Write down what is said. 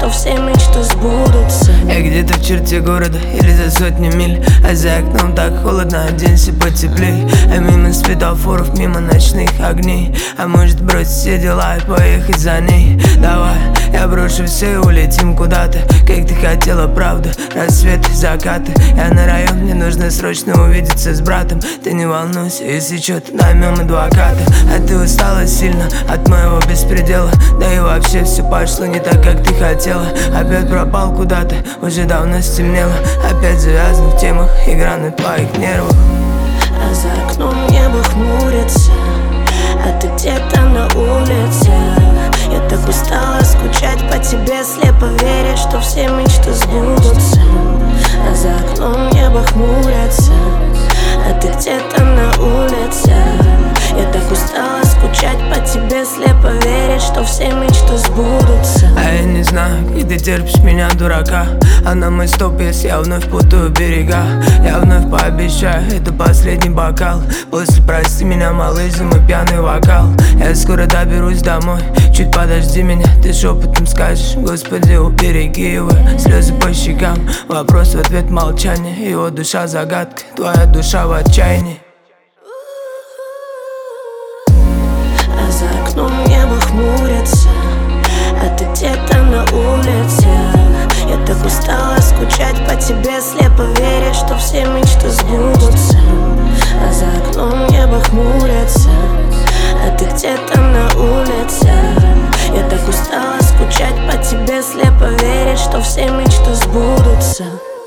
что все мечты сбудутся. Я где-то в черте города или за сотни миль, а за окном так холодно, оденься потеплей. А мимо светофоров, мимо ночных огней. А может бросить все дела и поехать за ней? Давай, я брошу все и улетим куда-то, как ты хотела, правда. Рассветы, закаты, я на район, мне нужно срочно увидеться с братом. Ты не волнуйся, если чё-то наймем адвоката. А ты устала сильно от моего беспредела, да и вообще все пошло не так, как ты хотела. Опять пропал куда-то, уже давно стемнело. Опять завязан в темах, игра на твоих нервах. А за окном небо хмурится, а ты где-то на улице. Я так устала скучать по тебе, слепо веря, что все мечты сбудутся. А за окном небо хмурится, а ты где-то на улице. Я так устала скучать по тебе, слепо веря, что все мечты сбудутся. А я не знаю, как ты терпишь меня, дурака. А на мой стоп, если я вновь путаю берега. Я вновь пообещаю, это последний бокал. После прости меня, малыш, за мой пьяный вокал. Я скоро доберусь домой, чуть подожди меня. Ты шепотом скажешь, Господи, убереги его. Слезы по щекам, вопрос в ответ молчание. Его душа загадка, твоя душа в отчаянии. А за окном небо хмурится, а ты где-то на улице. Я так устала скучать по тебе, слепо веря, что все мечты сбудутся. А за окном небо хмурится, а ты где-то на улице. Я так устала скучать по тебе, слепо веря, что все мечты сбудутся.